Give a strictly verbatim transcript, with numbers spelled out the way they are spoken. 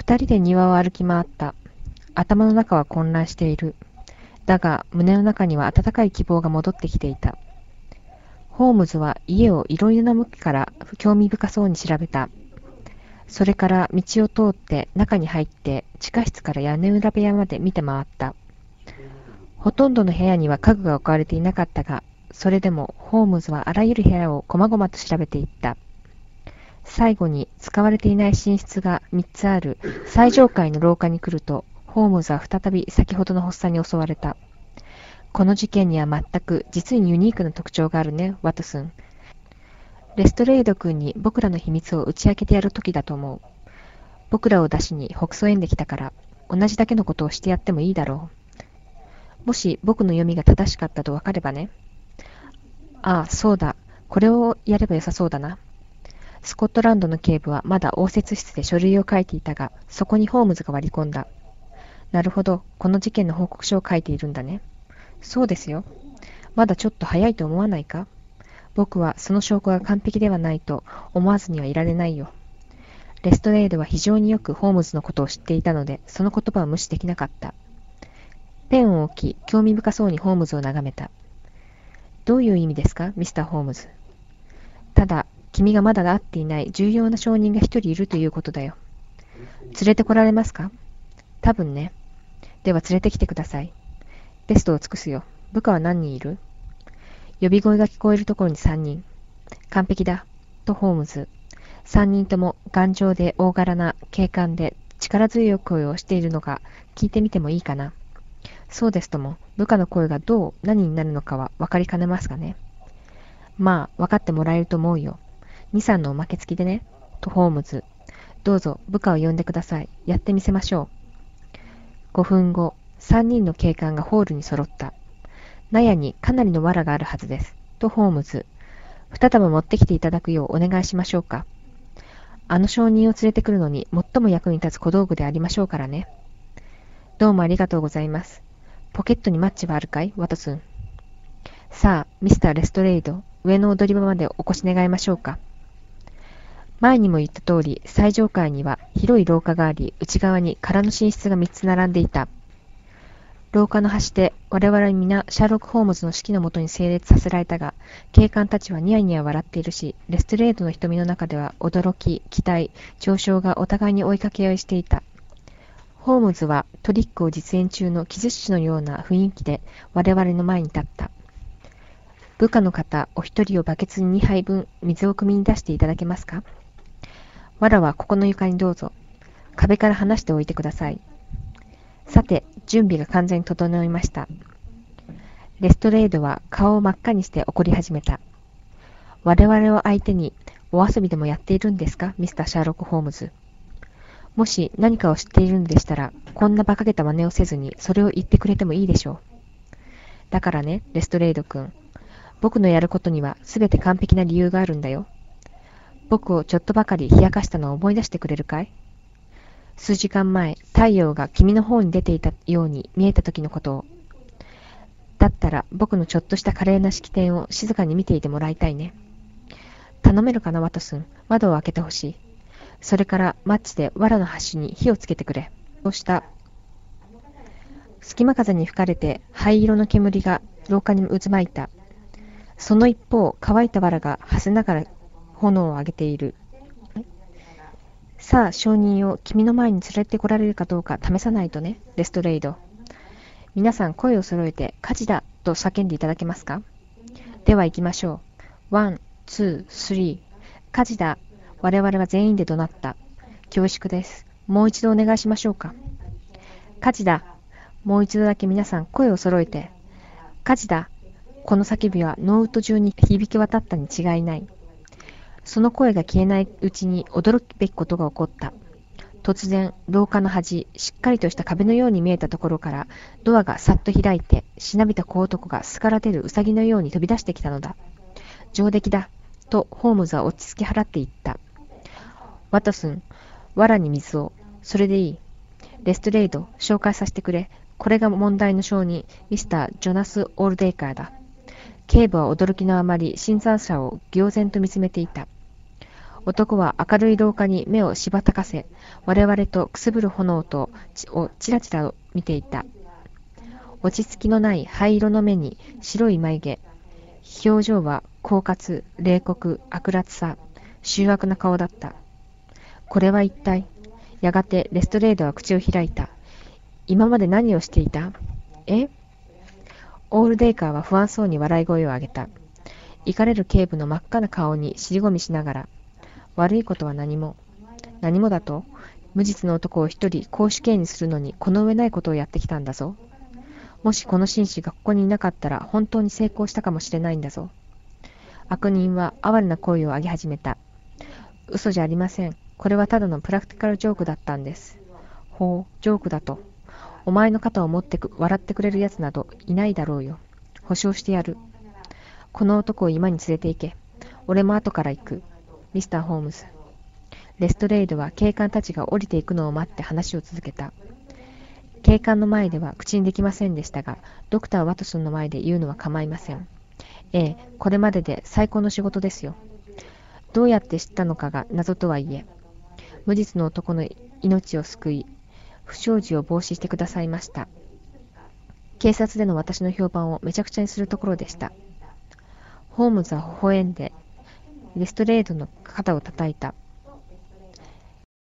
二人で庭を歩き回った。頭の中は混乱している。だが胸の中には温かい希望が戻ってきていた。ホームズは家をいろいろな向きから興味深そうに調べた。それから道を通って中に入って地下室から屋根裏部屋まで見て回った。ほとんどの部屋には家具が置かれていなかったが、それでもホームズはあらゆる部屋をこまごまと調べていった。最後に使われていない寝室がみっつある最上階の廊下に来ると、ホームズは再び先ほどの発作に襲われた。この事件には全く実にユニークな特徴があるね、ワトソン。レストレード君に僕らの秘密を打ち明けてやる時だと思う。僕らを出しに北総園で来たから、同じだけのことをしてやってもいいだろう。もし僕の読みが正しかったとわかればね。ああ、そうだ。これをやればよさそうだな。スコットランドの警部はまだ応接室で書類を書いていたが、そこにホームズが割り込んだ。なるほど、この事件の報告書を書いているんだね。そうですよ。まだちょっと早いと思わないか？僕はその証拠が完璧ではないと思わずにはいられないよ。レストレードは非常によくホームズのことを知っていたので、その言葉は無視できなかった。ペンを置き、興味深そうにホームズを眺めた。どういう意味ですか、ミスター・ホームズ。ただ、君がまだ会っていない重要な証人が一人いるということだよ。連れてこられますか？多分ね。では連れてきてください。ベストを尽くすよ。部下は何人いる？呼び声が聞こえるところに三人。完璧だ。とホームズ。三人とも頑丈で大柄な警官で力強い声をしているのか聞いてみてもいいかな。そうですとも、部下の声がどう何になるのかは分かりかねますがね。まあ、分かってもらえると思うよ。二三のおまけ付きでね。とホームズ。どうぞ部下を呼んでください。やってみせましょう。ごふんご、三人の警官がホールに揃った。納屋にかなりの藁があるはずです。とホームズ。二束持ってきていただくようお願いしましょうか。あの証人を連れてくるのに最も役に立つ小道具でありましょうからね。どうもありがとうございます。ポケットにマッチはあるかい、ワトソン。さあ、ミスター・レストレイド、上の踊り場までお越し願いましょうか。前にも言った通り、最上階には広い廊下があり、内側に空の寝室がみっつ並んでいた。廊下の端で我々は皆シャーロック・ホームズの指揮のもとに整列させられたが、警官たちはニヤニヤ笑っているし、レストレードの瞳の中では驚き、期待、嘲笑がお互いに追いかけ合いしていた。ホームズはトリックを実演中の奇術師のような雰囲気で我々の前に立った。部下の方お一人をバケツににはいぶん水を汲みに出していただけますか。わらはここの床にどうぞ。壁から離しておいてください。さて、準備が完全に整いました。レストレードは顔を真っ赤にして怒り始めた。我々を相手にお遊びでもやっているんですか、ミスター・シャーロック・ホームズ。もし何かを知っているのでしたら、こんな馬鹿げた真似をせずにそれを言ってくれてもいいでしょう。だからね、レストレード君。僕のやることにはすべて完璧な理由があるんだよ。僕をちょっとばかり冷やかしたのを思い出してくれるかい？数時間前、太陽が君の方に出ていたように見えた時のことを。だったら僕のちょっとした華麗な式典を静かに見ていてもらいたいね。頼めるかな、ワトソン。窓を開けてほしい。それからマッチで藁の端に火をつけてくれ。そうした。隙間風に吹かれて灰色の煙が廊下に渦巻いた。その一方、乾いた藁がはせながら炎を上げている。さあ、証人を君の前に連れてこられるかどうか試さないとね、レストレイド。皆さん声を揃えて火事だと叫んでいただけますか。では行きましょう。ワン、ツー、スリー。火事だ。我々は全員で怒鳴った。恐縮です。もう一度お願いしましょうか。火事だ。もう一度だけ皆さん声を揃えて。火事だ。この叫びはノーウッド中に響き渡ったに違いない。その声が消えないうちに驚くべきことが起こった。突然、廊下の端、しっかりとした壁のように見えたところからドアがさっと開いて、しなびた小男が巣から出るウサギのように飛び出してきたのだ。上出来だ。とホームズは落ち着き払って言った。ワトソン、藁に水を。それでいい。レストレイド、紹介させてくれ。これが問題の証人、ミスター・ジョナス・オールデイカーだ。警部は驚きのあまり、審査者を呆然と見つめていた。 男は明るい廊下に目をしばたかせ、我々とくすぶる炎とをちらちら見ていた。落ち着きのない灰色の目に白い眉毛、表情は狡猾、冷酷、悪辣さ、醜悪な顔だった。これは一体。やがてレストレードは口を開いた。今まで何をしていた？え？オールデイカーは不安そうに笑い声を上げた。怒れる警部の真っ赤な顔に尻込みしながら、悪いことは何も。何もだと？無実の男を一人公主刑にするのにこの上ないことをやってきたんだぞ。もしこの紳士がここにいなかったら本当に成功したかもしれないんだぞ。悪人は哀れな声を上げ始めた。嘘じゃありません。これはただのプラクティカルジョークだったんです。ほう、ジョークだと。お前の肩を持ってく笑ってくれるやつなどいないだろうよ。保証してやる。この男を今に連れて行け。俺も後から行く。ミスター・ホームズ。レストレイドは警官たちが降りていくのを待って話を続けた。警官の前では口にできませんでしたが、ドクター・ワトソンの前で言うのは構いません。ええ、これまでで最高の仕事ですよ。どうやって知ったのかが謎とはいえ、無実の男の命を救い、不祥事を防止してくださいました。警察での私の評判をめちゃくちゃにするところでした。ホームズは微笑んで、レストレードの肩を叩いた。